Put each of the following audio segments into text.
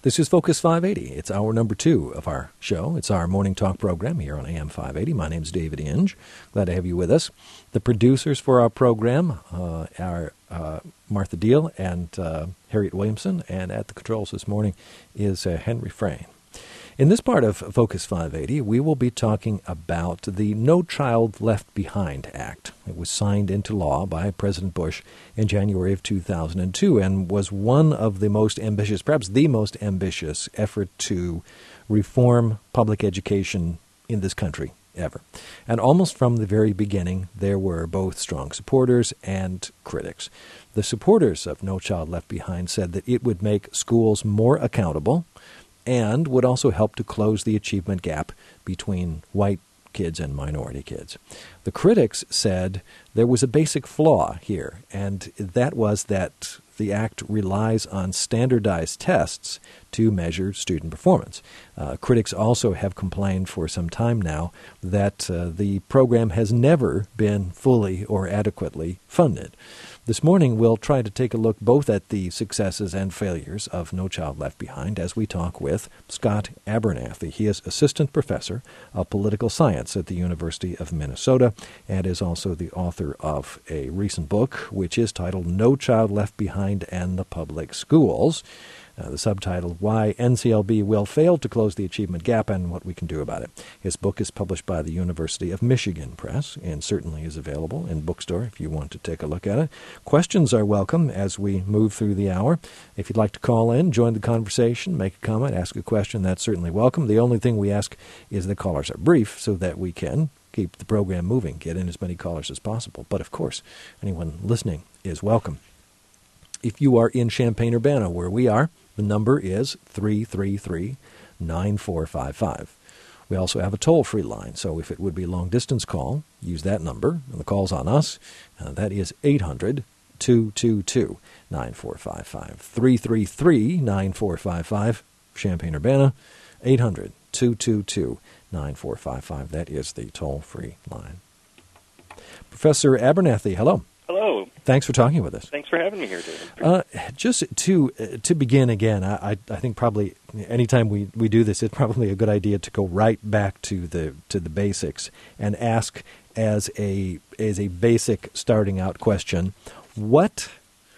This is Focus 580. It's hour number 2 of our show. It's our morning talk program here on AM 580. My name's David Inge. Glad to have you with us. The producers for our program are Martha Deal and Harriet Williamson, and at the controls this morning is Henry Frayne. In this part of Focus 580, we will be talking about the No Child Left Behind Act. It was signed into law by President Bush in January of 2002 and was one of the most ambitious, perhaps the most ambitious effort to reform public education in this country ever. And almost from the very beginning, there were both strong supporters and critics. The supporters of No Child Left Behind said that it would make schools more accountable and would also help to close the achievement gap between white kids and minority kids. The critics said there was a basic flaw here, and that was that the act relies on standardized tests to measure student performance. Critics also have complained for some time now that the program has never been fully or adequately funded. This morning, we'll try to take a look both at the successes and failures of No Child Left Behind as we talk with Scott Abernathy. He is Assistant Professor of Political Science at the University of Minnesota and is also the author of a recent book, which is titled No Child Left Behind and the Public Schools. The subtitle, Why NCLB Will Fail to Close the Achievement Gap and What We Can Do About It. His book is published by the University of Michigan Press and certainly is available in bookstore if you want to take a look at it. Questions are welcome as we move through the hour. If you'd like to call in, join the conversation, make a comment, ask a question, that's certainly welcome. The only thing we ask is that callers are brief so that we can keep the program moving, get in as many callers as possible. But of course, anyone listening is welcome. If you are in Champaign-Urbana, where we are, the number is 333-9455. We also have a toll-free line, so if it would be a long-distance call, use that number, and the call's on us. That is 800-222-9455. 333-9455, Champaign-Urbana, 800-222-9455. That is the toll-free line. Professor Abernathy, hello. Hello. Thanks for talking with us. Thanks for having me here, David. Just to begin again, I think probably anytime we do this, it's probably a good idea to go right back to the basics and ask as a basic starting out question, what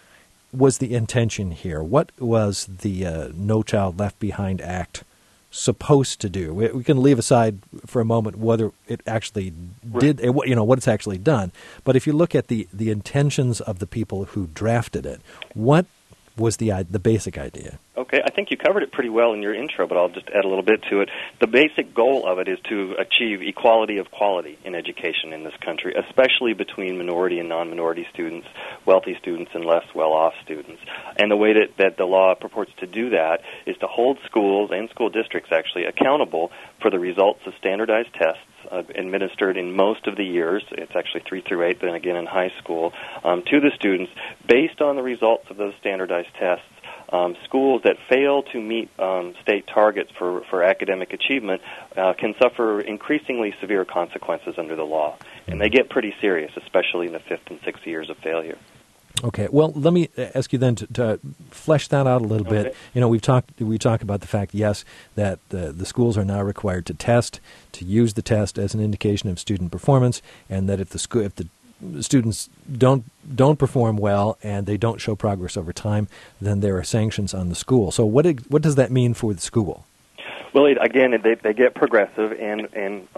was the intention here? What was the No Child Left Behind Act supposed to do? We can leave aside for a moment whether it actually did, what it's actually done. But if you look at the intentions of the people who drafted it, what was the basic idea? Okay, I think you covered it pretty well in your intro, but I'll just add a little bit to it. The basic goal of it is to achieve equality of quality in education in this country, especially between minority and non-minority students, wealthy students and less well-off students. And the way that the law purports to do that is to hold schools and school districts actually accountable for the results of standardized tests administered in most of the years, it's actually 3 through 8, then again in high school, to the students based on the results of those standardized tests. Schools that fail to meet state targets for academic achievement can suffer increasingly severe consequences under the law. And they get pretty serious, especially in the 5th and 6th years of failure. Okay. Well, let me ask you then to flesh that out a little bit. We talked about the fact, yes, that the schools are now required to test, to use the test as an indication of student performance, and that if the students don't perform well and they don't show progress over time, then there are sanctions on the school. So what does that mean for the school? Well, again, they get progressive, and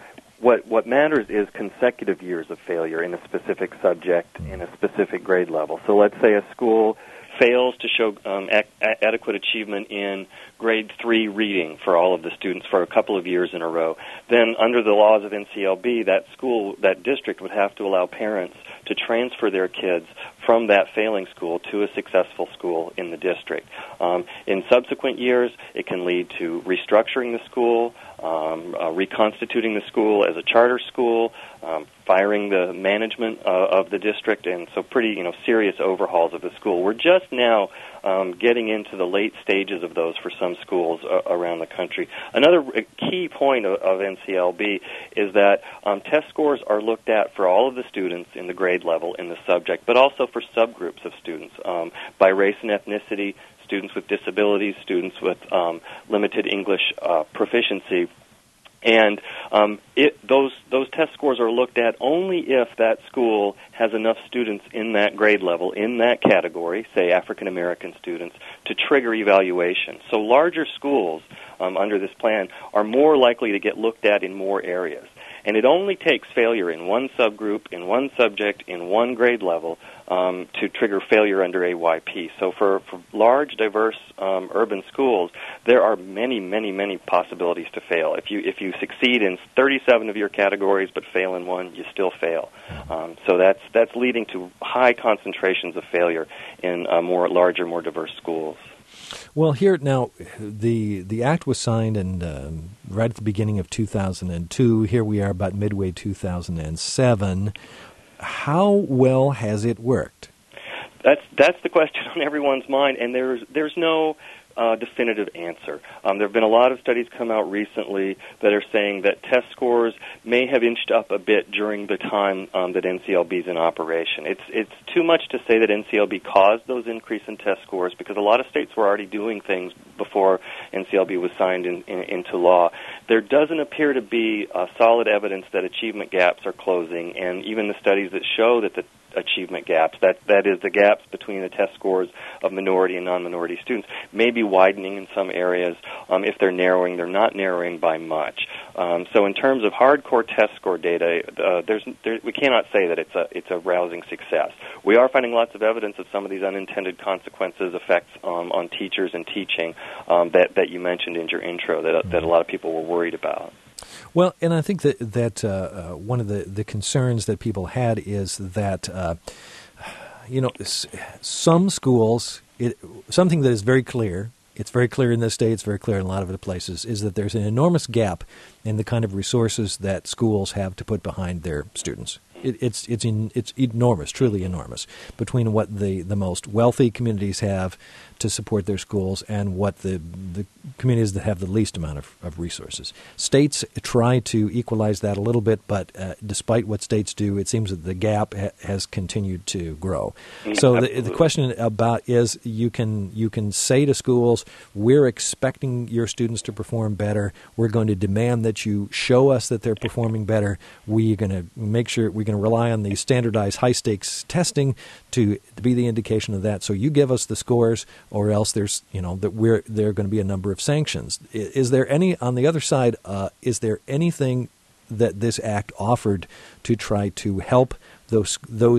what matters is consecutive years of failure in a specific subject in a specific grade level. So let's say a school fails to show adequate achievement in grade 3 reading for all of the students for a couple of years in a row. Then under the laws of NCLB, that district would have to allow parents to transfer their kids from that failing school to a successful school in the district. In subsequent years, it can lead to restructuring the school, reconstituting the school as a charter school, firing the management of the district, and so pretty serious overhauls of the school. We're just now getting into the late stages of those for some schools around the country. Another key point of NCLB is that test scores are looked at for all of the students in the grade level in the subject, but also for subgroups of students by race and ethnicity, students with disabilities, students with limited English proficiency. And those test scores are looked at only if that school has enough students in that grade level, in that category, say African American students, to trigger evaluation. So larger schools under this plan are more likely to get looked at in more areas. And it only takes failure in one subgroup, in one subject, in one grade level to trigger failure under AYP. So for large, diverse urban schools, there are many, many, many possibilities to fail. If you succeed in 37 of your categories but fail in one, you still fail. So that's leading to high concentrations of failure in more larger, more diverse schools. Well, here now, the act was signed and right at the beginning of 2002. Here we are about midway 2007. How well has it worked? That's the question on everyone's mind, and there's no definitive answer. There have been a lot of studies come out recently that are saying that test scores may have inched up a bit during the time that NCLB is in operation. It's too much to say that NCLB caused those increase in test scores because a lot of states were already doing things before NCLB was signed into law. There doesn't appear to be solid evidence that achievement gaps are closing, and even the studies that show that the achievement gaps, that is the gaps between the test scores of minority and non-minority students, may be widening in some areas. If they're narrowing, they're not narrowing by much. So in terms of hardcore test score data, we cannot say that it's a rousing success. We are finding lots of evidence of some of these unintended consequences, effects on teachers and teaching that you mentioned in your intro that a lot of people were worried about. Well, and I think that one of the concerns that people had is that, some schools, something that is very clear, it's very clear in this state, it's very clear in a lot of other places, is that there's an enormous gap in the kind of resources that schools have to put behind their students. It's enormous, truly enormous, between what the most wealthy communities have to support their schools and what the communities that have the least amount of resources. States try to equalize that a little bit, but despite what states do, it seems that the gap has continued to grow. So the question about is you can say to schools, we're expecting your students to perform better. We're going to demand that you show us that they're performing better. We're going to make sure we're going to rely on the standardized high-stakes testing to be the indication of that. So you give us the scores, or else there's there are going to be a number of sanctions. Is there any on the other side? Is there anything that this act offered to try to help those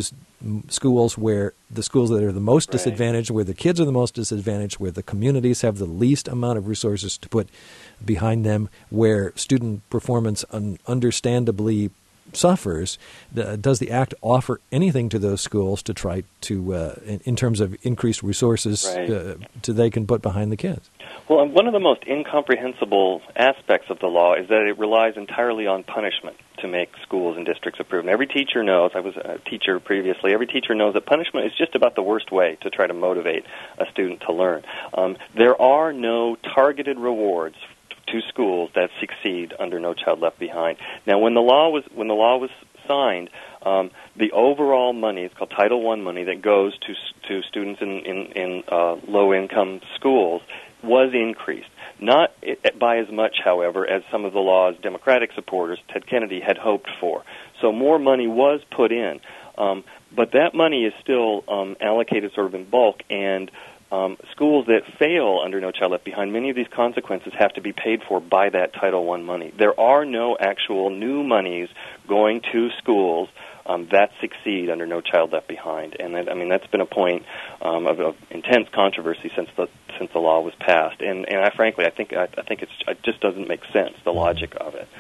schools the schools that are the most disadvantaged, where the kids are the most disadvantaged, where the communities have the least amount of resources to put behind them, where student performance understandably suffers? Does the act offer anything to those schools to try to, in terms of increased resources, they can put behind the kids? Well, one of the most incomprehensible aspects of the law is that it relies entirely on punishment to make schools and districts approve. And every teacher knows, I was a teacher previously, every teacher knows that punishment is just about the worst way to try to motivate a student to learn. There are no targeted rewards to schools that succeed under No Child Left Behind. Now, when the law was signed, the overall money, it's called Title I money, that goes to students in low-income schools was increased. Not by as much, however, as some of the law's Democratic supporters, Ted Kennedy, had hoped for. So more money was put in, but that money is still allocated sort of in bulk, and schools that fail under No Child Left Behind, many of these consequences have to be paid for by that Title I money. There are no actual new monies going to schools that succeed under No Child Left Behind, and that's been a point of intense controversy since the law was passed. And I frankly think it just doesn't make sense, the logic of it.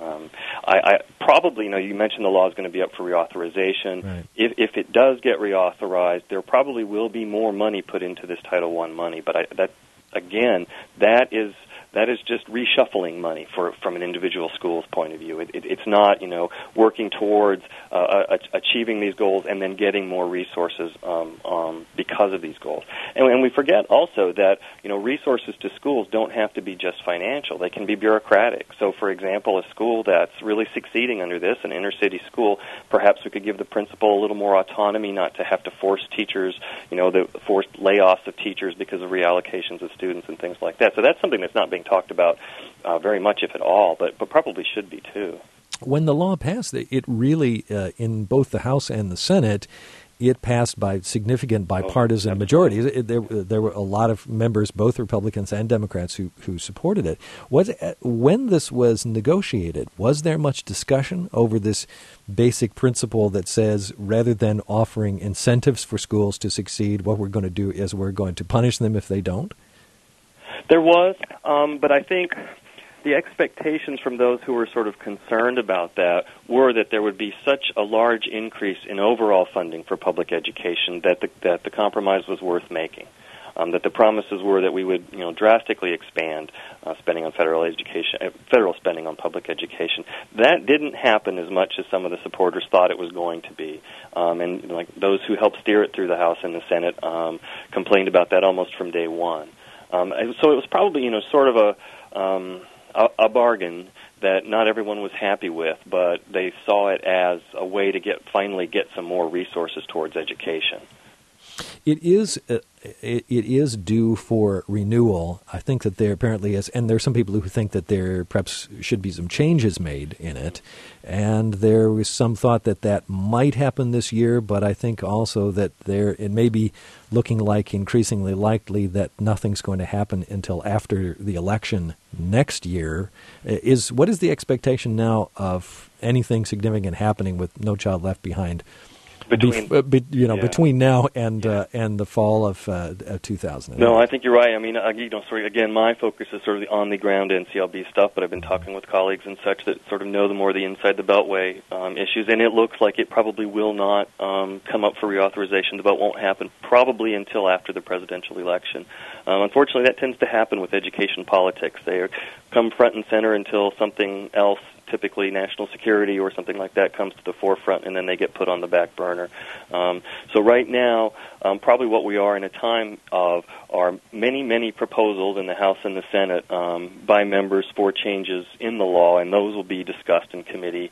I probably, you mentioned the law is going to be up for reauthorization. Right. If it does get reauthorized, there probably will be more money put into this Title I money. But that is that is just reshuffling money from an individual school's point of view. It's not, working towards achieving these goals and then getting more resources because of these goals. And we forget also that, resources to schools don't have to be just financial. They can be bureaucratic. So, for example, a school that's really succeeding under this, an inner-city school, perhaps we could give the principal a little more autonomy, not to have to force teachers, the forced layoffs of teachers because of reallocations of students and things like that. So that's something that's not being talked about very much, if at all, but probably should be too. When the law passed, it really, in both the House and the Senate, it passed by significant bipartisan majorities. There were a lot of members, both Republicans and Democrats, who supported it. When this was negotiated, was there much discussion over this basic principle that says rather than offering incentives for schools to succeed, what we're going to do is we're going to punish them if they don't? There was, but I think the expectations from those who were sort of concerned about that were that there would be such a large increase in overall funding for public education that the compromise was worth making. That the promises were that we would, drastically expand spending on federal spending on public education. That didn't happen as much as some of the supporters thought it was going to be, and those who helped steer it through the House and the Senate complained about that almost from day one. So it was probably, sort of a bargain that not everyone was happy with, but they saw it as a way to finally get some more resources towards education. It is due for renewal. I think that there apparently is, and there are some people who think that there perhaps should be some changes made in it, and there was some thought that might happen this year, but I think also that it may be looking like increasingly likely that nothing's going to happen until after the election next year. What is the expectation now of anything significant happening with No Child Left Behind between now and the fall of 2000. No, I think you're right. I mean, again, my focus is sort of the on-the-ground NCLB stuff, but I've been talking with colleagues and such that sort of know the more the inside the Beltway issues, and it looks like it probably will not come up for reauthorization. The vote won't happen probably until after the presidential election. Unfortunately, that tends to happen with education politics. They come front and center until something else, typically national security or something like that, comes to the forefront, and then they get put on the back burner. So right now, probably what we are in a time of are many, many proposals in the House and the Senate by members for changes in the law, and those will be discussed in committee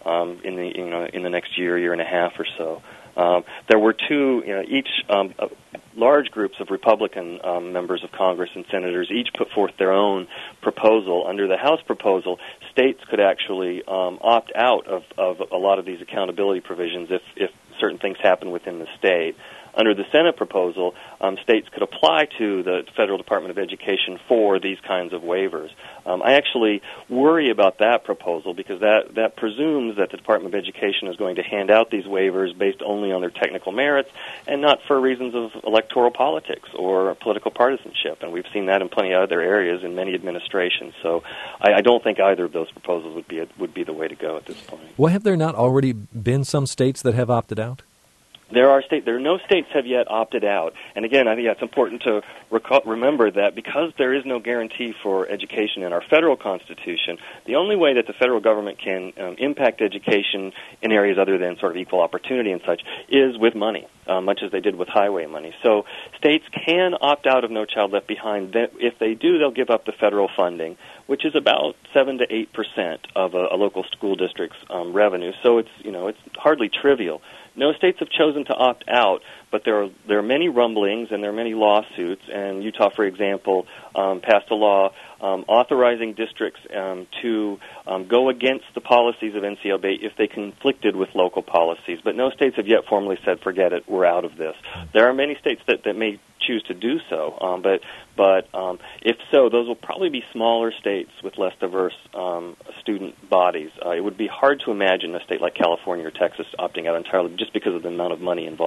in the next year and a half or so. There were each large groups of Republican members of Congress and senators each put forth their own proposal. Under the House proposal, states could actually opt out of a lot of these accountability provisions if certain things happen within the state. Under the Senate proposal, states could apply to the Federal Department of Education for these kinds of waivers. I actually worry about that proposal because that presumes that the Department of Education is going to hand out these waivers based only on their technical merits and not for reasons of electoral politics or political partisanship. And we've seen that in plenty of other areas in many administrations. So I don't think either of those proposals would be the way to go at this point. Well, have there not already been some states that have opted out? There are no states have yet opted out. And again, I think it's important to remember that because there is no guarantee for education in our federal Constitution, the only way that the federal government can impact education in areas other than sort of equal opportunity and such is with money, much as they did with highway money. So states can opt out of No Child Left Behind. If they do, they'll give up the federal funding, which is about 7 to 8% of a local school district's revenue. So it's hardly trivial. No states have chosen to opt out, but there are many rumblings and there are many lawsuits. And Utah, for example, passed a law authorizing districts to go against the policies of NCLB if they conflicted with local policies. But no states have yet formally said, forget it, we're out of this. There are many states that may choose to do so, but if so, those will probably be smaller states with less diverse student bodies. It would be hard to imagine a state like California or Texas opting out entirely just because of the amount of money involved.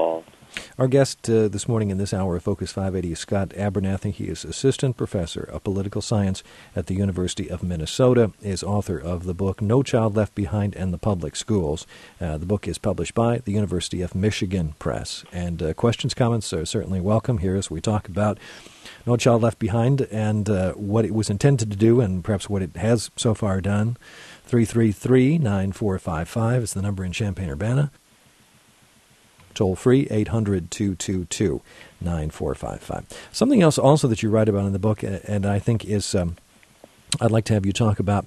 Our guest this morning in this hour of Focus 580 is Scott Abernathy. He is Assistant Professor of Political Science at the University of Minnesota, is author of the book No Child Left Behind and the Public Schools. The book is published by the University of Michigan Press. And questions, comments are certainly welcome here as we talk about No Child Left Behind and what it was intended to do and perhaps what it has so far done. 333-9455 is the number in Champaign-Urbana. Toll free, 800-222-9455. Something else also that you write about in the book, and I think is, I'd like to have you talk about,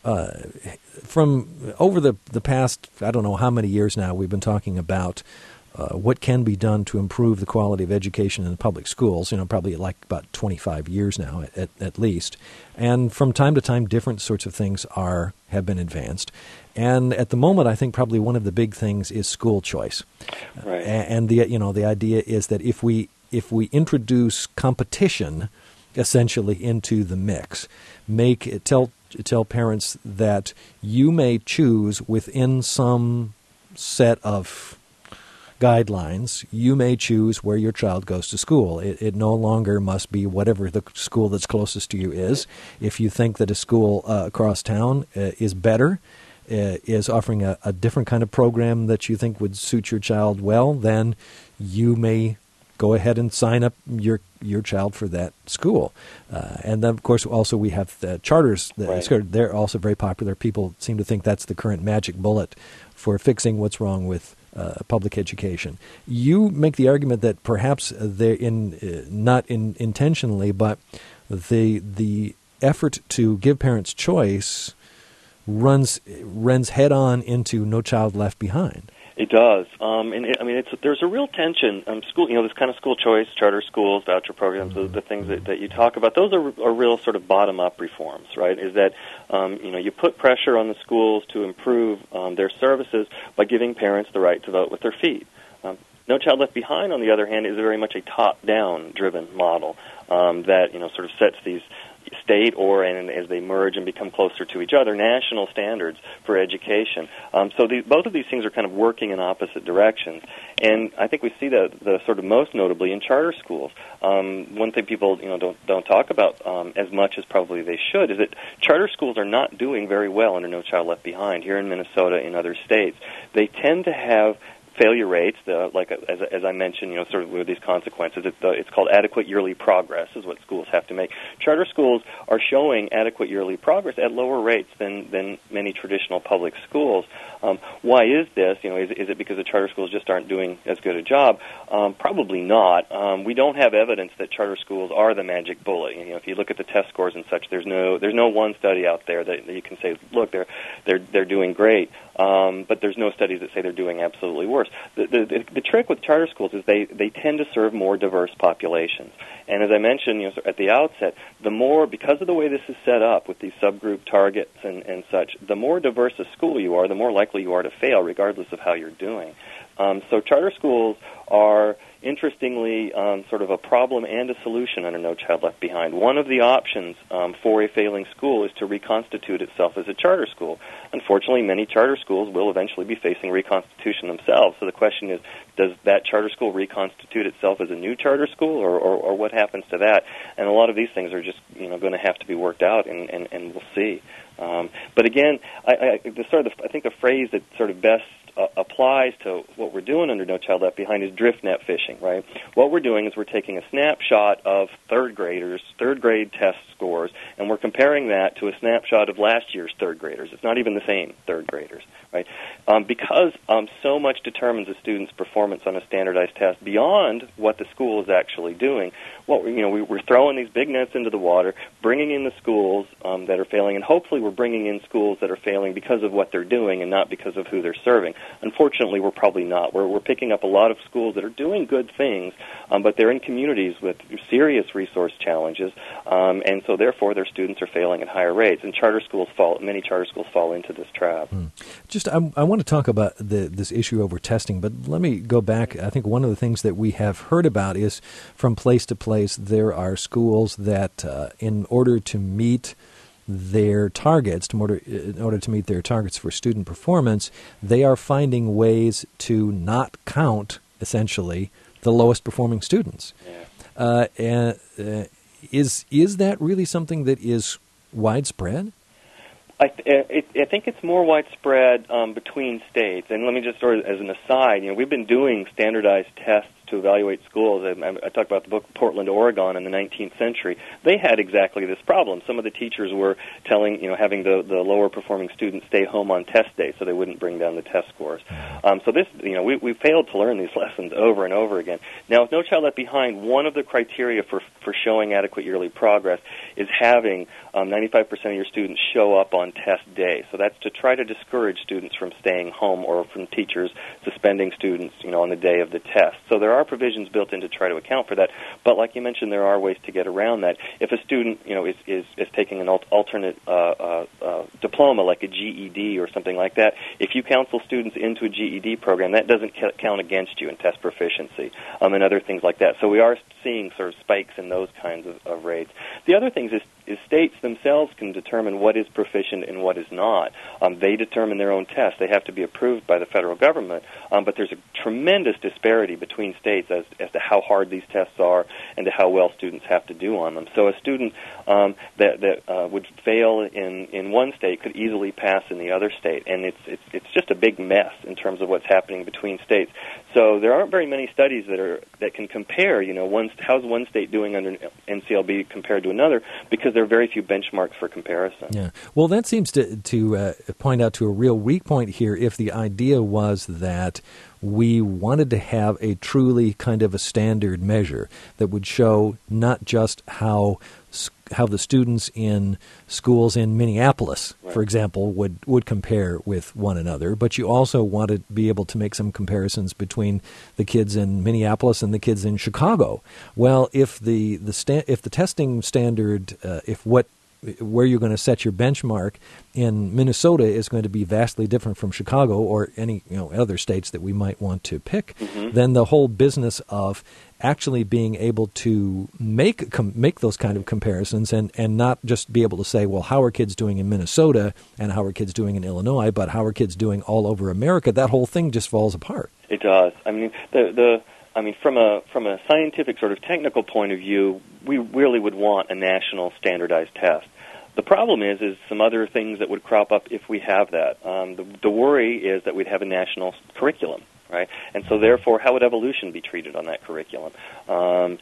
from over the past, I don't know how many years now, we've been talking about what can be done to improve the quality of education in the public schools, probably like about 25 years now at least. And from time to time, different sorts of things have been advanced. And at the moment, I think probably one of the big things is school choice. Right. And the idea is that if we introduce competition essentially into the mix, tell parents that you may choose within some set of guidelines, you may choose where your child goes to school. It no longer must be whatever the school that's closest to you is. If you think that a school across town is better, is offering a different kind of program that you think would suit your child well, then you may go ahead and sign up your child for that school. And then, of course, also we have the charters. Right. They're also very popular. People seem to think that's the current magic bullet for fixing what's wrong with public education. You make the argument that perhaps they're not intentionally, but the effort to give parents choice runs head on into No Child Left Behind. It does, there's a real tension. School, this kind of school choice, charter schools, voucher programs, the things that you talk about. Those are real sort of bottom-up reforms, right? Is that you put pressure on the schools to improve their services by giving parents the right to vote with their feet. No Child Left Behind, on the other hand, is very much a top-down driven model that sort of sets these state and as they merge and become closer to each other, national standards for education. So both of these things are kind of working in opposite directions. And I think we see the sort of most notably in charter schools. One thing people don't talk about as much as probably they should is that charter schools are not doing very well under No Child Left Behind here in Minnesota, in other states. They tend to have failure rates, as I mentioned, sort of with these consequences. It's called adequate yearly progress is what schools have to make. Charter schools are showing adequate yearly progress at lower rates than many traditional public schools. Why is this? Is it because the charter schools just aren't doing as good a job? Probably not. We don't have evidence that charter schools are the magic bullet. If you look at the test scores and such, there's no one study out there that you can say, look, they're doing great. But there's no studies that say they're doing absolutely worse. The trick with charter schools is they tend to serve more diverse populations. And as I mentioned at the outset, because of the way this is set up with these subgroup targets and such, the more diverse a school you are, the more likely you are to fail, regardless of how you're doing. So charter schools are, interestingly, sort of a problem and a solution under No Child Left Behind. One of the options for a failing school is to reconstitute itself as a charter school. Unfortunately, many charter schools will eventually be facing reconstitution themselves. So the question is, does that charter school reconstitute itself as a new charter school, or what happens to that? And a lot of these things are just going to have to be worked out, and we'll see. But again, I think the phrase that sort of best applies to what we're doing under No Child Left Behind is drift net fishing, right? What we're doing is we're taking a snapshot of third grade test scores, and we're comparing that to a snapshot of last year's third graders. It's not even the same third graders, right? Because so much determines a student's performance on a standardized test beyond what the school is actually doing. We're throwing these big nets into the water, bringing in the schools that are failing, and hopefully we're bringing in schools that are failing because of what they're doing and not because of who they're serving. Unfortunately, we're probably not. We're picking up a lot of schools that are doing good things, but they're in communities with serious resource challenges, and so therefore their students are failing at higher rates. And many charter schools fall into this trap. I want to talk about this issue over testing, but let me go back. I think one of the things that we have heard about is from place to place there are schools that in order to meet their targets, in order to meet their targets for student performance, they are finding ways to not count, essentially, the lowest performing students. Is that really something that is widespread? I think it's more widespread between states. And let me just sort of, as an aside, we've been doing standardized tests to evaluate schools. I talked about the book Portland, Oregon in the 19th century. They had exactly this problem. Some of the teachers were having the lower performing students stay home on test day so they wouldn't bring down the test scores. So this, we failed to learn these lessons over and over again. Now, with No Child Left Behind, one of the criteria for showing adequate yearly progress is having 95% of your students show up on test day. So that's to try to discourage students from staying home or from teachers suspending students, on the day of the test. So there are provisions built in to try to account for that. But like you mentioned, there are ways to get around that. If a student, is taking an alternate diploma, like a GED or something like that, if you counsel students into a GED program, that doesn't count against you in test proficiency and other things like that. So we are seeing sort of spikes in those kinds of rates. The other things is states themselves can determine what is proficient and what is not. They determine their own tests. They have to be approved by the federal government, but there's a tremendous disparity between states as to how hard these tests are and to how well students have to do on them. So a student that would fail in one state could easily pass in the other state, and it's just a big mess in terms of what's happening between states. So there aren't very many studies that can compare, how's one state doing under NCLB compared to another, because there are very few benchmarks for comparison. Yeah. Well, that seems to point out to a real weak point here. If the idea was that we wanted to have a truly kind of a standard measure that would show not just how the students in schools in Minneapolis, right, for example, would compare with one another, but you also want to be able to make some comparisons between the kids in Minneapolis and the kids in Chicago. Well, if the testing standard, where you're going to set your benchmark in Minnesota is going to be vastly different from Chicago or any other states that we might want to pick, then the whole business of actually being able to make those kind of comparisons and not just be able to say, well, how are kids doing in Minnesota and how are kids doing in Illinois, but how are kids doing all over America, that whole thing just falls apart. It does. I mean, from a scientific sort of technical point of view, we really would want a national standardized test. The problem is some other things that would crop up if we have that. The worry is that we'd have a national curriculum, right? And so therefore, how would evolution be treated on that curriculum? On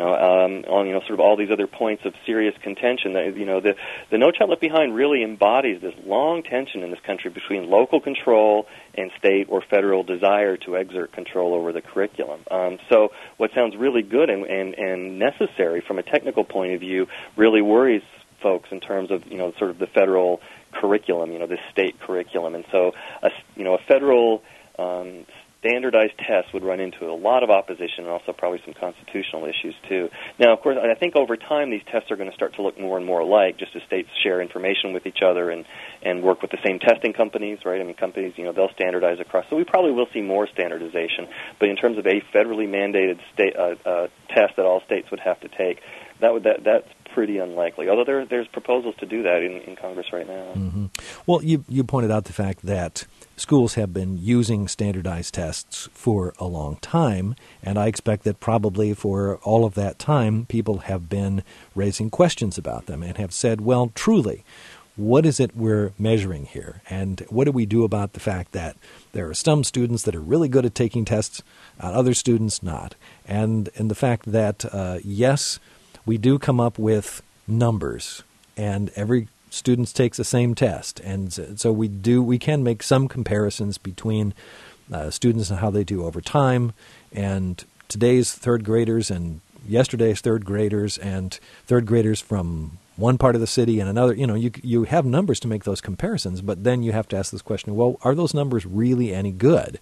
sort of all these other points of serious contention. That, the No Child Left Behind really embodies this long tension in this country between local control and state or federal desire to exert control over the curriculum. So what sounds really good and necessary from a technical point of view really worries folks in terms of sort of the federal curriculum, the state curriculum, and so a federal standardized test would run into a lot of opposition and also probably some constitutional issues too. Now, of course, I think over time these tests are going to start to look more and more alike, just as states share information with each other and work with the same testing companies, right? I mean, companies, they'll standardize across. So we probably will see more standardization. But in terms of a federally mandated state test that all states would have to take, that's pretty unlikely. Although there's proposals to do that in Congress right now. Mm-hmm. Well, you pointed out the fact that schools have been using standardized tests for a long time, and I expect that probably for all of that time, people have been raising questions about them and have said, well, truly, what is it we're measuring here? And what do we do about the fact that there are some students that are really good at taking tests, other students not? And the fact that, yes, we do come up with numbers, and every student takes the same test, and so we can make some comparisons between students and how they do over time, and today's third graders and yesterday's third graders and third graders from one part of the city and another. You have numbers to make those comparisons, but then you have to ask this question: well, are those numbers really any good?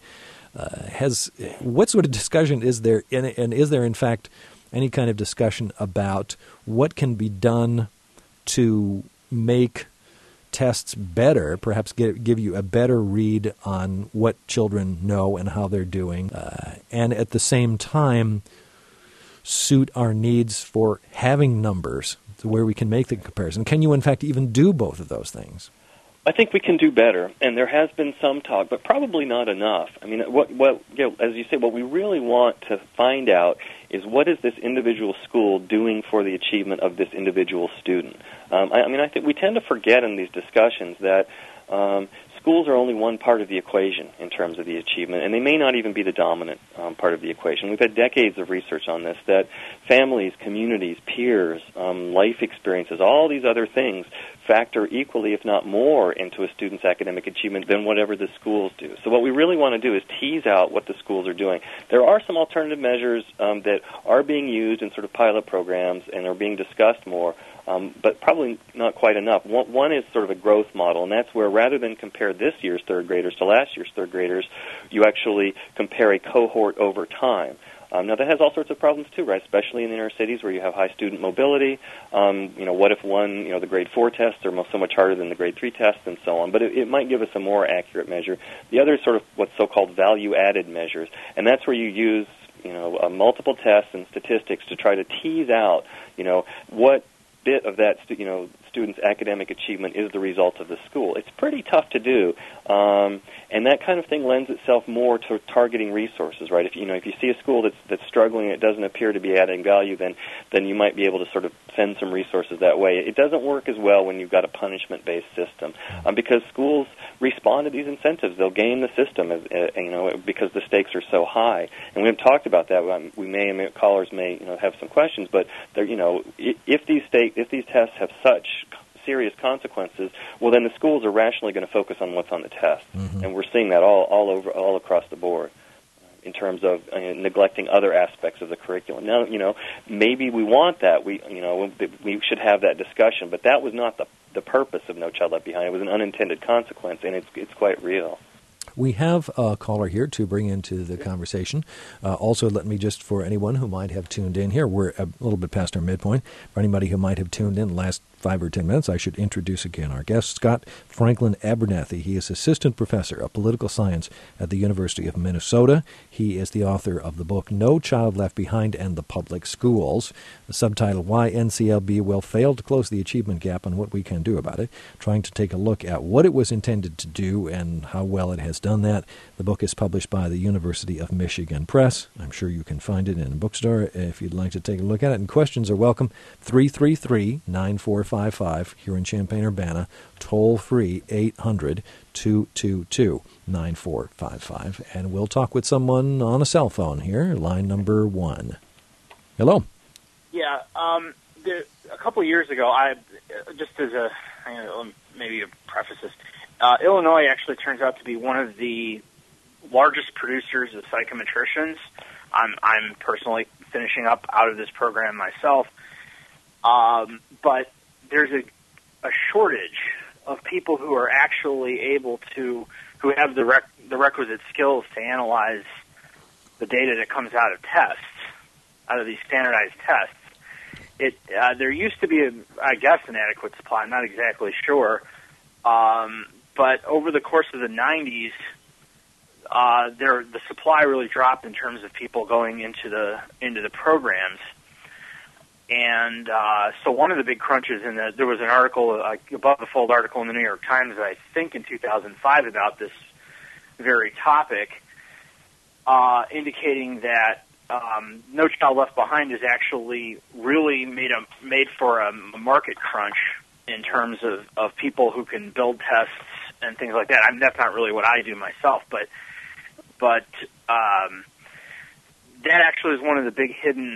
What sort of discussion is there, and is there in fact any kind of discussion about what can be done to make tests better, perhaps give you a better read on what children know and how they're doing, and at the same time suit our needs for having numbers to where we can make the comparison? Can you, in fact, even do both of those things? I think we can do better, and there has been some talk, but probably not enough. I mean, as you say, what we really want to find out is what is this individual school doing for the achievement of this individual student. I think we tend to forget in these discussions that schools are only one part of the equation in terms of the achievement, and they may not even be the dominant part of the equation. We've had decades of research on this, that families, communities, peers, life experiences, all these other things factor equally, if not more, into a student's academic achievement than whatever the schools do. So what we really want to do is tease out what the schools are doing. There are some alternative measures that are being used in sort of pilot programs and are being discussed more, but probably not quite enough. One is sort of a growth model, and that's where rather than compare this year's third graders to last year's third graders, you actually compare a cohort over time. Now, that has all sorts of problems, too, right, especially in the inner cities where you have high student mobility. What if the grade 4 tests are so much harder than the grade 3 tests and so on? But it might give us a more accurate measure. The other is sort of what's so-called value-added measures, and that's where you use multiple tests and statistics to try to tease out, what bit of that student's academic achievement is the result of the school. It's pretty tough to do, and that kind of thing lends itself more to targeting resources, right? If you see a school that's struggling and it doesn't appear to be adding value, then you might be able to sort of send some resources that way. It doesn't work as well when you've got a punishment-based system, because schools respond to these incentives. They'll game the system, because the stakes are so high. And we haven't talked about that. Callers may have some questions, but if these tests have such serious consequences, well, then the schools are rationally going to focus on what's on the test, and we're seeing that all across the board in terms of neglecting other aspects of the curriculum. Now, maybe we want that. We should have that discussion, but that was not the purpose of No Child Left Behind. It was an unintended consequence, and it's quite real. We have a caller here to bring into the conversation. Also, let me just, for anyone who might have tuned in here, we're a little bit past our midpoint. For anybody who might have tuned in the last 5 or 10 minutes, I should introduce again our guest, Scott Franklin Abernathy. He is Assistant Professor of Political Science at the University of Minnesota. He is the author of the book No Child Left Behind and the Public Schools, the subtitle Why NCLB Will Fail to Close the Achievement Gap and What We Can Do About It, trying to take a look at what it was intended to do and how well it has done that. The book is published by the University of Michigan Press. I'm sure you can find it in a bookstore if you'd like to take a look at it. And questions are welcome. 333-9455 here in Champaign-Urbana, toll-free 800-222-9455. And we'll talk with someone on a cell phone here, line number 1. Hello. Yeah, a couple of years ago, just as maybe a preface this, Illinois actually turns out to be one of the largest producers of psychometricians. I'm personally finishing up out of this program myself, but there's a shortage of people who are actually able to, who have the requisite skills to analyze the data that comes out of tests, out of these standardized tests. There used to be, an adequate supply. I'm not exactly sure. But over the course of the 90s, the supply really dropped in terms of people going into the programs. And so one of the big crunches there was an article, above the fold article in the New York Times, I think in 2005, about this very topic, indicating that No Child Left Behind is actually really made for a market crunch in terms of people who can build tests and things like that. That's not really what I do myself, but that actually is one of the big hidden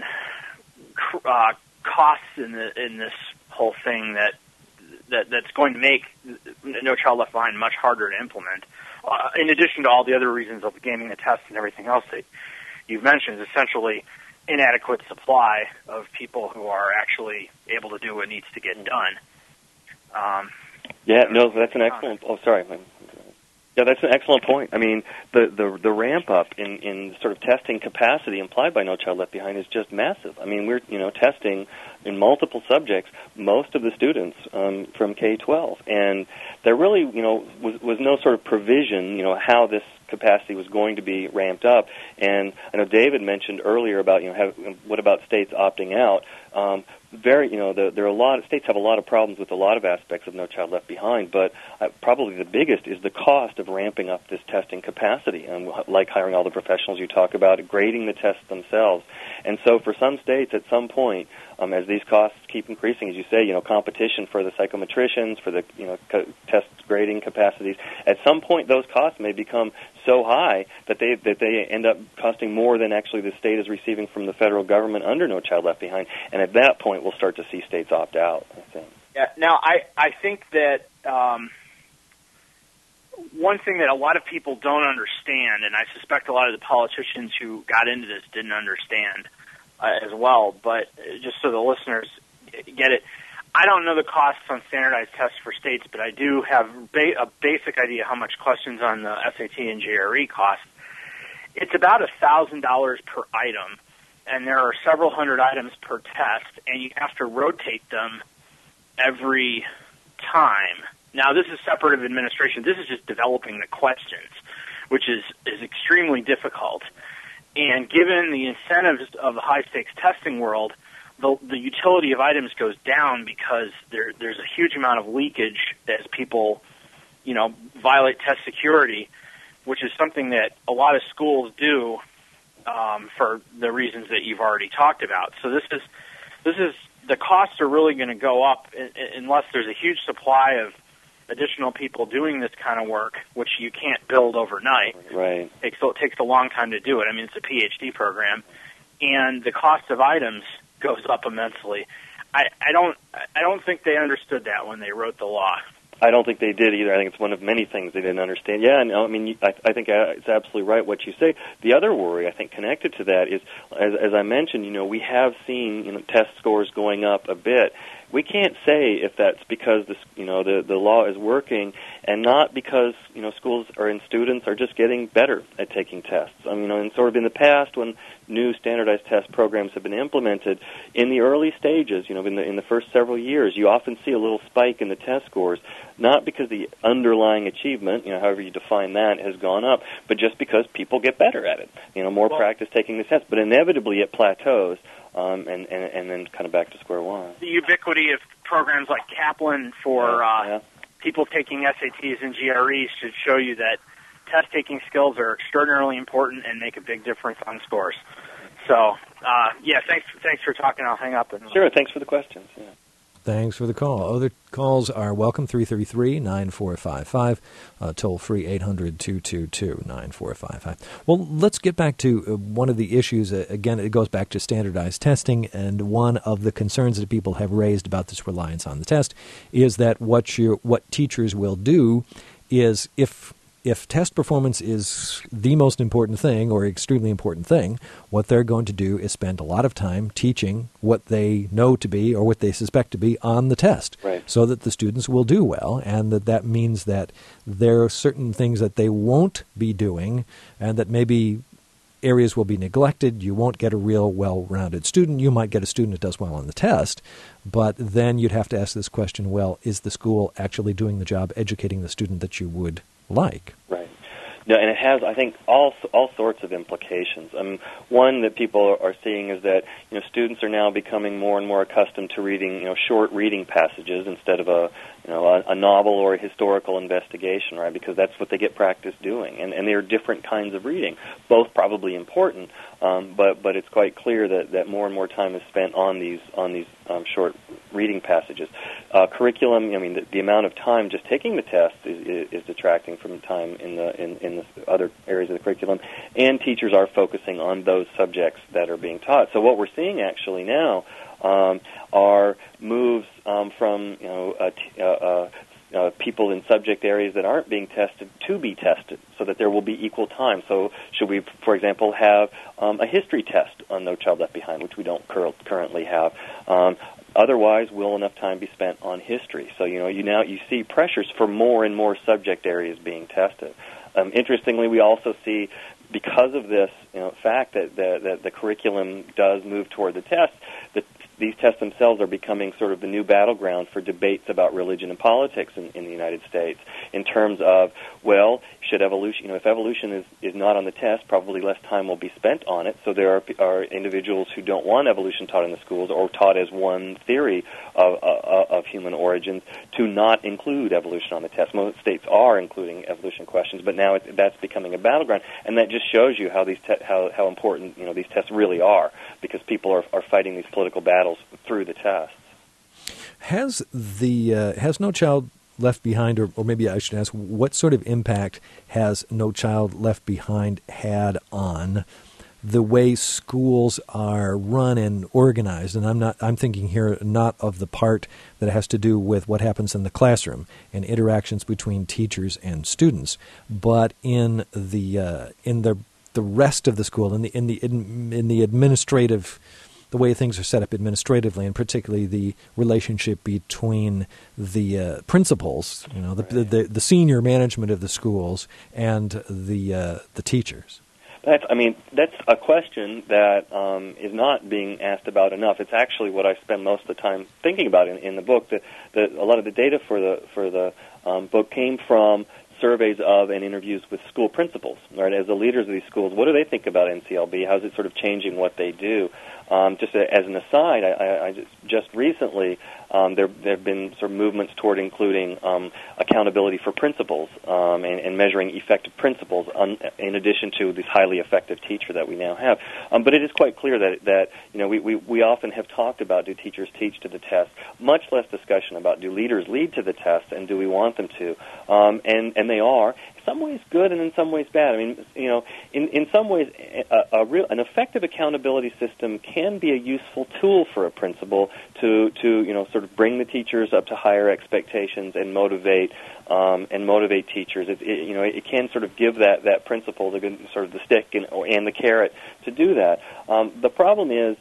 costs in this whole thing that's going to make No Child Left Behind much harder to implement. In addition to all the other reasons of gaming the tests and everything else that you've mentioned, is essentially inadequate supply of people who are actually able to do what needs to get done. That's an excellent. Oh, sorry. Yeah, that's an excellent point. I mean, the ramp up in sort of testing capacity implied by No Child Left Behind is just massive. I mean, we're testing in multiple subjects most of the students from K-12, and there really was no sort of provision how this capacity was going to be ramped up. And I know David mentioned earlier about what about states opting out. there are a lot of states have a lot of problems with a lot of aspects of No Child Left Behind, but probably the biggest is the cost of ramping up this testing capacity, and like hiring all the professionals you talk about, grading the tests themselves. And so for some states, at some point, as these costs keep increasing, as you say, competition for the psychometricians, for the test grading capacities, at some point those costs may become so high that they end up costing more than actually the state is receiving from the federal government under No Child Left Behind. And at that point, we'll start to see states opt out, I think. Yeah. Now, I think that one thing that a lot of people don't understand, and I suspect a lot of the politicians who got into this didn't understand as well, but just so the listeners get it, I don't know the costs on standardized tests for states, but I do have a basic idea how much questions on the SAT and GRE cost. It's about $1,000 per item, and there are several hundred items per test, and you have to rotate them every time. Now, this is separate of administration. This is just developing the questions, which is extremely difficult. And given the incentives of the high-stakes testing world, the utility of items goes down because there's a huge amount of leakage as people, violate test security, which is something that a lot of schools do for the reasons that you've already talked about. So this is the costs are really going to go up unless there's a huge supply of additional people doing this kind of work, which you can't build overnight. Right. It takes a long time to do it. I mean, it's a PhD program, and the cost of items goes up immensely. I don't think they understood that when they wrote the law. I don't think they did either. I think it's one of many things they didn't understand. Yeah, and I mean, I think it's absolutely right what you say. The other worry, I think, connected to that is, as I mentioned, we have seen test scores going up a bit. We can't say if that's because the law is working and not because schools and students are just getting better at taking tests. I mean, and sort of in the past when new standardized test programs have been implemented, in the early stages, in the first several years, you often see a little spike in the test scores, not because the underlying achievement, however you define that, has gone up, but just because people get better at it. More practice taking the test, but inevitably it plateaus. And then kind of back to square one. The ubiquity of programs like Kaplan for people taking SATs and GREs should show you that test-taking skills are extraordinarily important and make a big difference on scores. So, thanks for talking. I'll hang up. Sure, thanks for the questions. Yeah. Thanks for the call. Other calls are welcome, 333-9455, toll-free 800-222-9455. Well, let's get back to one of the issues. Again, it goes back to standardized testing, and one of the concerns that people have raised about this reliance on the test is that what teachers will do is if test performance is the most important thing or extremely important thing, what they're going to do is spend a lot of time teaching what they know to be or what they suspect to be on the test, right, so that the students will do well, and that means that there are certain things that they won't be doing and that maybe areas will be neglected. You won't get a real well-rounded student. You might get a student that does well on the test, but then you'd have to ask this question, well, is the school actually doing the job educating the student that you would like? Right. No, and it has, I think, all sorts of implications. One that people are seeing is that students are now becoming more and more accustomed to reading short reading passages instead of a novel or a historical investigation, right? Because that's what they get practice doing, and there are different kinds of reading, both probably important, but it's quite clear that more and more time is spent on these short reading passages. Curriculum, the amount of time just taking the test is detracting from time in the other areas of the curriculum, and teachers are focusing on those subjects that are being taught. So what we're seeing actually now are moves from people in subject areas that aren't being tested to be tested, so that there will be equal time. So should we, for example, have a history test on No Child Left Behind, which we don't currently have? Otherwise, will enough time be spent on history? So you see pressures for more and more subject areas being tested. Interestingly, we also see, because of this fact that the curriculum does move toward the test, the these tests themselves are becoming sort of the new battleground for debates about religion and politics in the United States, in terms of, well, should evolution, if evolution is not on the test, probably less time will be spent on it. So there are individuals who don't want evolution taught in the schools, or taught as one theory of human origins, to not include evolution on the test. Most states are including evolution questions, but now that's becoming a battleground, and that just shows you how these how important these tests really are, because people are fighting these political battles through the tests. Has No Child Left Behind, or maybe I should ask, what sort of impact has No Child Left Behind had on the way schools are run and organized? And I'm thinking here not of the part that has to do with what happens in the classroom and interactions between teachers and students, but in the rest of the school, in the administrative, the way things are set up administratively, and particularly the relationship between the principals, the senior management of the schools, and the teachers. That's a question that is not being asked about enough. It's actually what I spend most of the time thinking about in the book. A lot of the data for the book came from surveys of and interviews with school principals, right? As the leaders of these schools, what do they think about NCLB? How's it sort of changing what they do? Just as an aside, I just recently there have been sort of movements toward including accountability for principals and measuring effective principals in addition to this highly effective teacher that we now have. But it is quite clear that we often have talked about, do teachers teach to the test? Much less discussion about, do leaders lead to the test, and do we want them to? And they are. In some ways good, and in some ways bad. In some ways, an effective accountability system can be a useful tool for a principal to sort of bring the teachers up to higher expectations and motivate teachers. It can sort of give that principal the stick and the carrot to do that. The problem is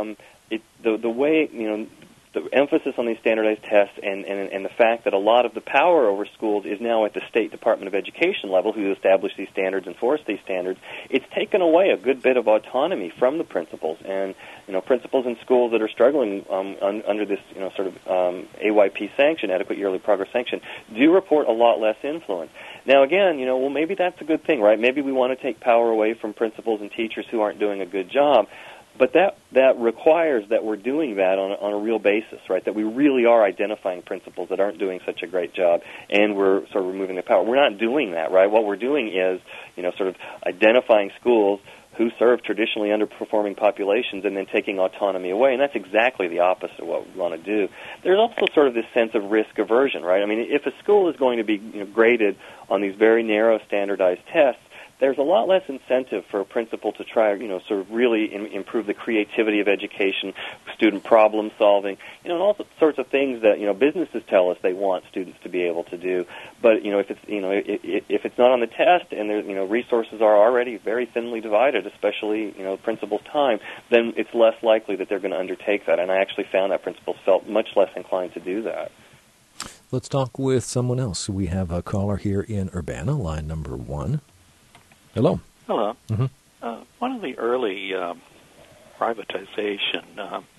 the way the emphasis on these standardized tests and the fact that a lot of the power over schools is now at the State Department of Education level, who establish these standards, enforce these standards. It's taken away a good bit of autonomy from the principals, and principals in schools that are struggling under this sort of AYP sanction, adequate yearly progress sanction, do report a lot less influence. Now again, maybe that's a good thing, right? Maybe we want to take power away from principals and teachers who aren't doing a good job. But that requires that we're doing that on a real basis, right? That we really are identifying principals that aren't doing such a great job, and we're sort of removing the power. We're not doing that, right? What we're doing is, sort of identifying schools who serve traditionally underperforming populations and then taking autonomy away, and that's exactly the opposite of what we want to do. There's also sort of this sense of risk aversion, right? If a school is going to be graded on these very narrow standardized tests, there's a lot less incentive for a principal to try, sort of really improve the creativity of education, student problem solving, and all sorts of things that businesses tell us they want students to be able to do. But if it's not on the test, and resources are already very thinly divided, especially principals' time, then it's less likely that they're going to undertake that. And I actually found that principals felt much less inclined to do that. Let's talk with someone else. We have a caller here in Urbana, line number 1. Hello. Hello. Mm-hmm. One of the early privatization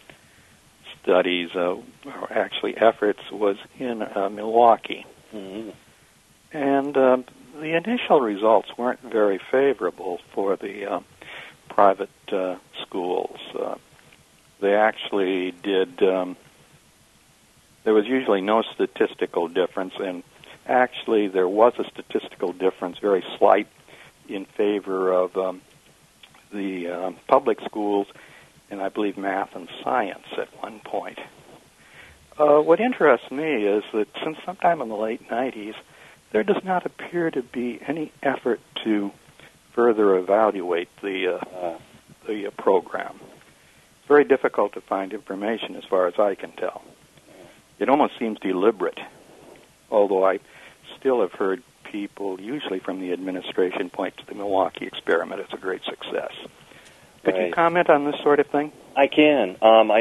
studies, or actually efforts, was in Milwaukee. Mm-hmm. And the initial results weren't very favorable for the private schools. They actually did, there was usually no statistical difference, and actually there was a statistical difference, very slight, in favor of the public schools, and I believe math and science at one point. What interests me is that since sometime in the late 90s, there does not appear to be any effort to further evaluate the program. It's very difficult to find information as far as I can tell. It almost seems deliberate, although I still have heard people, usually from the administration, point to the Milwaukee experiment as a great success. Could you comment on this sort of thing? I can.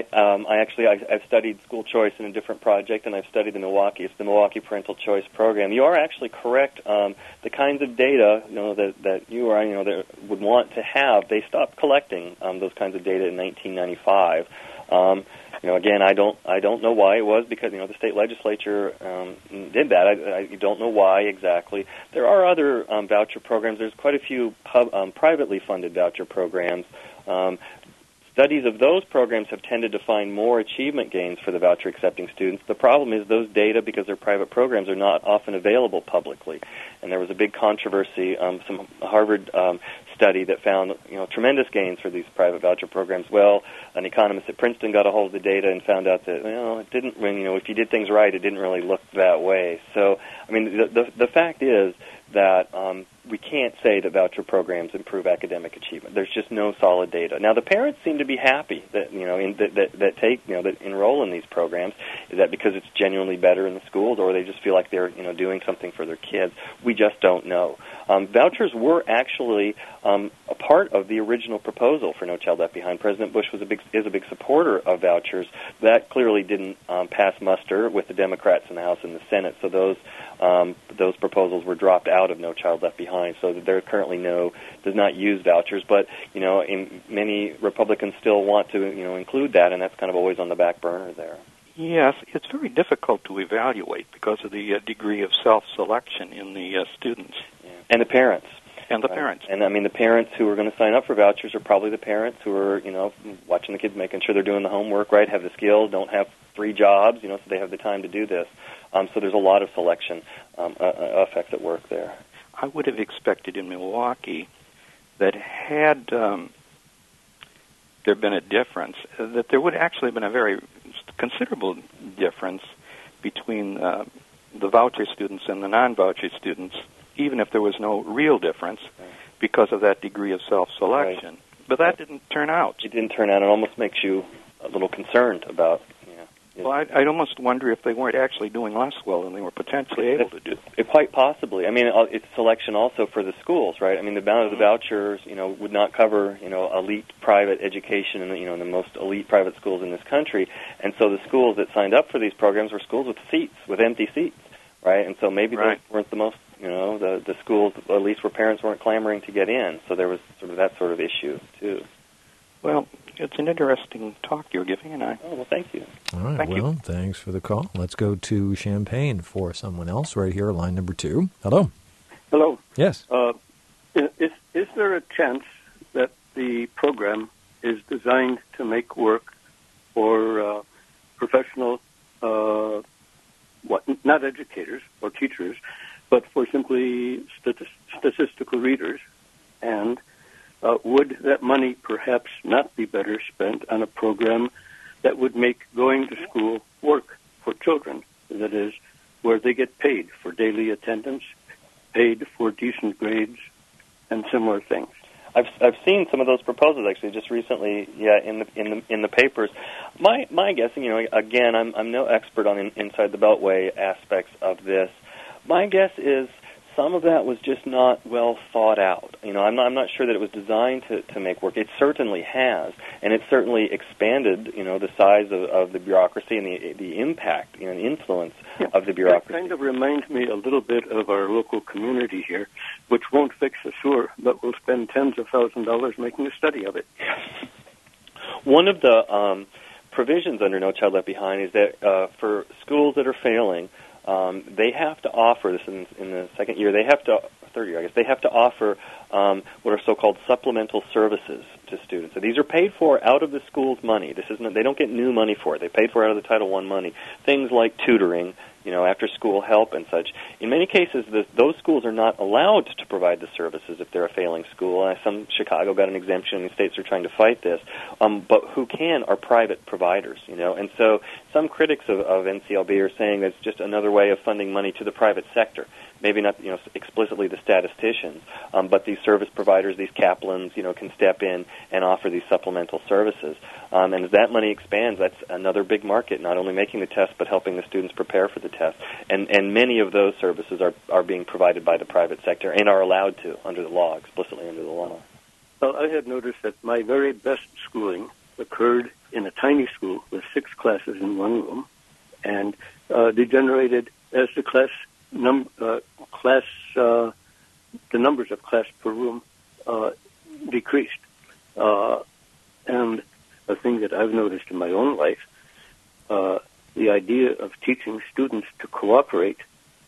I've studied school choice in a different project, and I've studied the Milwaukee Parental Choice Program. You are actually correct. The kinds of data that you are that would want to have, they stopped collecting those kinds of data in 1995. Again, I don't know why it was, because the state legislature did that. I don't know why exactly. There are other voucher programs. There's quite a few privately funded voucher programs. Studies of those programs have tended to find more achievement gains for the voucher-accepting students. The problem is those data, because they're private programs, are not often available publicly. And there was a big controversy, some Harvard study that found tremendous gains for these private voucher programs. Well, an economist at Princeton got a hold of the data and found out that it didn't. If you did things right, it didn't really look that way. So, the fact is that we can't say that voucher programs improve academic achievement. There's just no solid data. Now, the parents seem to be happy that that enroll in these programs. Is that because it's genuinely better in the schools, or they just feel like they're doing something for their kids? We just don't know. Vouchers were actually a part of the original proposal for No Child Left Behind. President Bush is a big supporter of vouchers. That clearly didn't pass muster with the Democrats in the House and the Senate. So those proposals were dropped out of No Child Left Behind. So that there currently does not use vouchers. But many Republicans still want to include that, and that's kind of always on the back burner there. Yes, it's very difficult to evaluate because of the degree of self-selection in the students. Yeah. And the parents. And the parents. And the parents who are going to sign up for vouchers are probably the parents who are, watching the kids, making sure they're doing the homework right, have the skills, don't have 3 jobs, so they have the time to do this. So there's a lot of selection effects at work there. I would have expected in Milwaukee that had there been a difference, that there would actually have been a very considerable difference between the voucher students and the non-voucher students, even if there was no real difference because of that degree of self-selection. Right. But that didn't turn out. It didn't turn out. It almost makes you a little concerned about... Well, I'd almost wonder if they weren't actually doing less well than they were potentially able to do. Quite possibly. It's selection also for the schools, right? The amount of the vouchers, would not cover, elite private education in the most elite private schools in this country. And so the schools that signed up for these programs were schools with empty seats, right? And so maybe those weren't the most, the schools, at least where parents weren't clamoring to get in. So there was sort of that sort of issue, too. Well, it's an interesting talk you're giving, and Oh, well, thank you. All right, thank you. Thanks for the call. Let's go to Champaign for someone else right here, line number 2. Hello. Hello. Yes. Is there a chance that the program is designed to make work for professional, not educators or teachers, but for simply statistical readers? And would that money perhaps not be better spent on a program that would make going to school work for children? That is, where they get paid for daily attendance, paid for decent grades, and similar things. I've seen some of those proposals actually just recently, in the papers. My guessing, again, I'm no expert on inside the Beltway aspects of this. My guess is some of that was just not well thought out. I'm not sure that it was designed to make work. It certainly has, and it certainly expanded, the size of the bureaucracy and the impact, and influence of the bureaucracy. That kind of reminds me a little bit of our local community here, which won't fix the sewer, but will spend tens of thousands of dollars making a study of it. One of the provisions under No Child Left Behind is that for schools that are failing, they have to offer this in the second year. Third year, I guess. They have to offer what are so-called supplemental services to students. So these are paid for out of the school's money. They don't get new money for it. They paid for it out of the Title I money. Things like tutoring, after-school help and such. In many cases, those schools are not allowed to provide the services if they're a failing school. Chicago got an exemption, and states are trying to fight this. But who can are private providers, And so some critics of NCLB are saying that's just another way of funding money to the private sector. Maybe not, explicitly the statisticians, but these service providers, these Kaplans, can step in and offer these supplemental services. And as that money expands, that's another big market, not only making the test, but helping the students prepare for the test. And many of those services are being provided by the private sector and are allowed to under the law, explicitly under the law. Well, I had noticed that my very best schooling occurred in a tiny school with 6 classes in one room, and degenerated as the the numbers of class per room decreased. And a thing that I've noticed in my own life the idea of teaching students to cooperate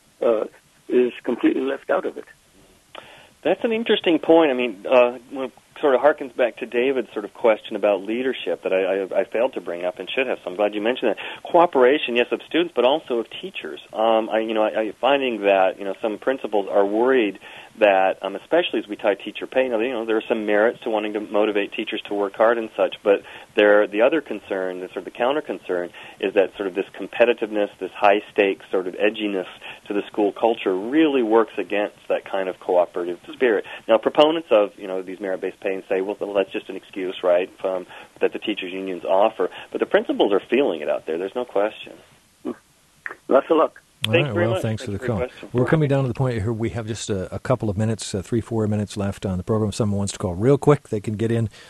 is completely left out of it. That's an interesting point. I mean, sort of harkens back to David's sort of question about leadership that I failed to bring up and should have. So I'm glad you mentioned that. Cooperation, yes, of students, but also of teachers. I'm finding that some principals are worried that, especially as we tie teacher pay, there are some merits to wanting to motivate teachers to work hard and such, but the other concern, the sort of the counter concern, is that sort of this competitiveness, this high stakes sort of edginess to the school culture really works against that kind of cooperative spirit. Now, proponents of these merit-based pay say, well, that's just an excuse, right, that the teachers' unions offer, but the principals are feeling it out there. There's no question. Lots of luck. All right, well, thanks for the call. We're coming down to the point here. We have just a couple of minutes, 3-4 minutes left on the program. If someone wants to call real quick, they can get in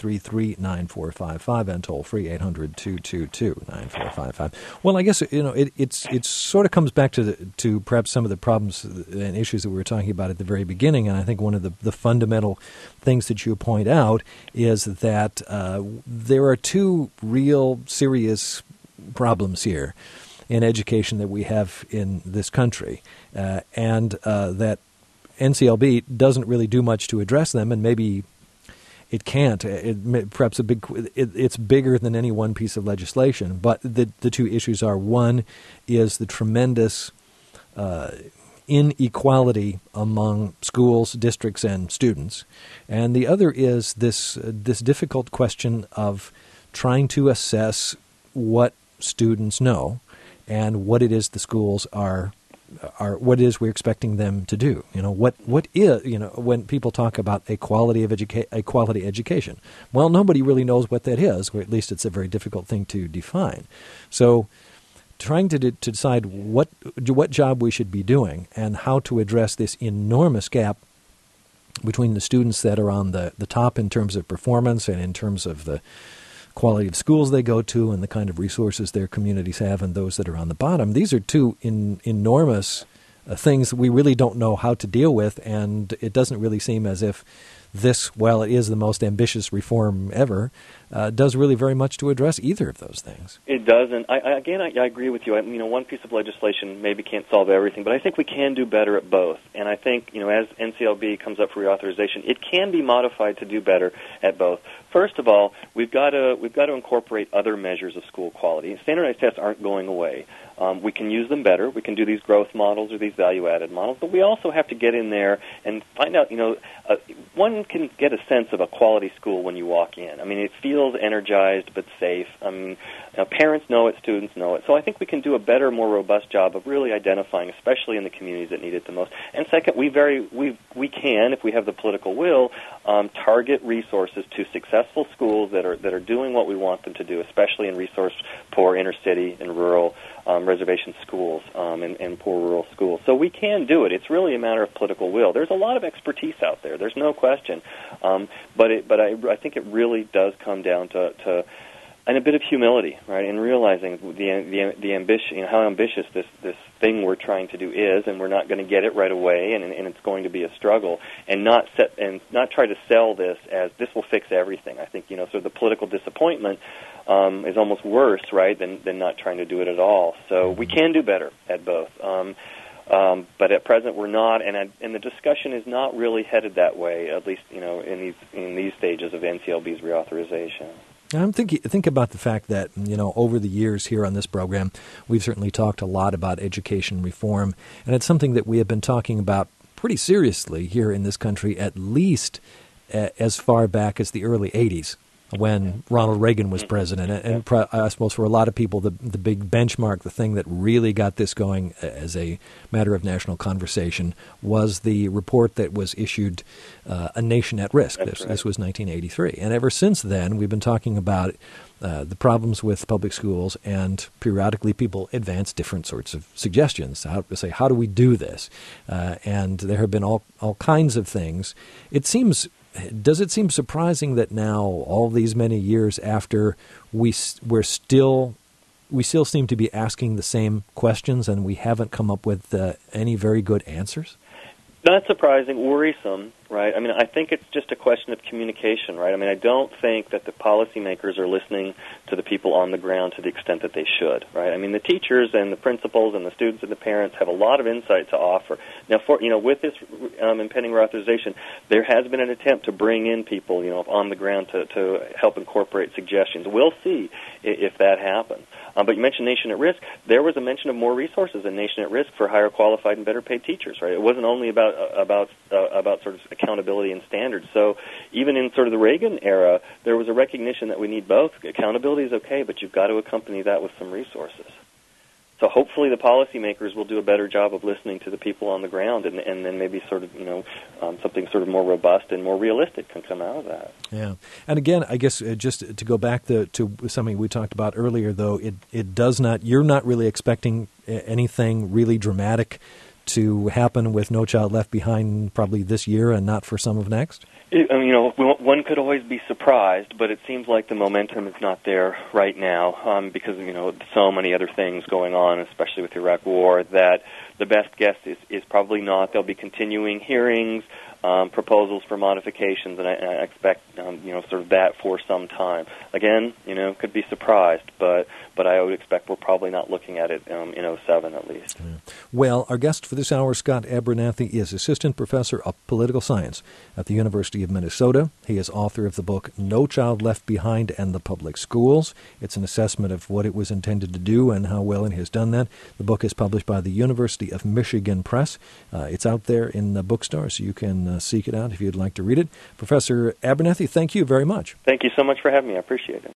333-9455 and toll free 800-222-9455. Well, I guess it sort of comes back to perhaps some of the problems and issues that we were talking about at the very beginning. And I think one of the fundamental things that you point out is that there are two real serious problems here in education that we have in this country, and that NCLB doesn't really do much to address them, and maybe it can't. It's bigger than any one piece of legislation, but the two issues are, one is the tremendous inequality among schools, districts, and students, and the other is this difficult question of trying to assess what students know and what it is the schools are what it is we're expecting them to do. What is, when people talk about a quality education, well, nobody really knows what that is, or at least it's a very difficult thing to define. So trying to decide what job we should be doing and how to address this enormous gap between the students that are on the top in terms of performance and in terms of the quality of schools they go to and the kind of resources their communities have, and those that are on the bottom. These are two enormous things we really don't know how to deal with, and it doesn't really seem as if this, while it is the most ambitious reform ever, does really very much to address either of those things. It doesn't. I agree with you. One piece of legislation maybe can't solve everything, but I think we can do better at both. And I think, as NCLB comes up for reauthorization, it can be modified to do better at both. First of all, we've got to incorporate other measures of school quality. Standardized tests aren't going away. We can use them better. We can do these growth models or these value-added models, but we also have to get in there and find out, one can get a sense of a quality school when you walk in. It feels energized but safe. Parents know it, students know it. So I think we can do a better, more robust job of really identifying, especially in the communities that need it the most. And second, we can, if we have the political will, target resources to successful schools that are doing what we want them to do, especially in resource-poor inner city and rural reservation schools and poor rural schools. So we can do it. It's really a matter of political will. There's a lot of expertise out there. There's no question. But I think it really does come down to and a bit of humility, right, in realizing the ambition, how ambitious this thing we're trying to do is, and we're not going to get it right away, and it's going to be a struggle, and not try to sell this as this will fix everything. I think so the political disappointment is almost worse, right, than not trying to do it at all. So we can do better at both. But at present we're not, and the discussion is not really headed that way, at least in these stages of NCLB's reauthorization. I'm think about the fact that, over the years here on this program, we've certainly talked a lot about education reform, and it's something that we have been talking about pretty seriously here in this country at least as far back as the early 80s. When Ronald Reagan was president. And I suppose for a lot of people, the big benchmark, the thing that really got this going as a matter of national conversation was the report that was issued, A Nation at Risk. This was 1983. And ever since then, we've been talking about the problems with public schools, and periodically people advance different sorts of suggestions. How do we do this? And there have been all kinds of things. Does it seem surprising that now, all these many years after, we still seem to be asking the same questions, and we haven't come up with any very good answers? Not surprising, worrisome. right? I mean, I think it's just a question of communication, right? I mean, I don't think that the policymakers are listening to the people on the ground to the extent that they should, right? I mean, the teachers and the principals and the students and the parents have a lot of insight to offer. Now, with this impending reauthorization, there has been an attempt to bring in people, on the ground to help incorporate suggestions. We'll see if that happens. But you mentioned Nation at Risk. There was a mention of more resources in Nation at Risk for higher qualified and better paid teachers, right? It wasn't only about sort of accountability and standards. So even in sort of the Reagan era, there was a recognition that we need both. Accountability is okay, but you've got to accompany that with some resources. So hopefully the policymakers will do a better job of listening to the people on the ground, and then maybe sort of, something sort of more robust and more realistic can come out of that. Yeah. And again, I guess just to go back to something we talked about earlier, though, it does not, you're not really expecting anything really dramatic to happen with No Child Left Behind probably this year and not for some of next? One could always be surprised, but it seems like the momentum is not there right now because, so many other things going on, especially with the Iraq War, that the best guess is probably not. There'll be continuing hearings, proposals for modifications, and I expect, sort of that for some time. Again, could be surprised, but I would expect we're probably not looking at it in 2007 at least. Yeah. Well, our guest for this hour, Scott Abernathy, is Assistant Professor of Political Science at the University of Minnesota. He is author of the book No Child Left Behind and the Public Schools. It's an assessment of what it was intended to do and how well it has done that. The book is published by the University of Michigan Press. It's out there in the bookstore, so you can seek it out if you'd like to read it. Professor Abernathy, thank you very much. Thank you so much for having me. I appreciate it.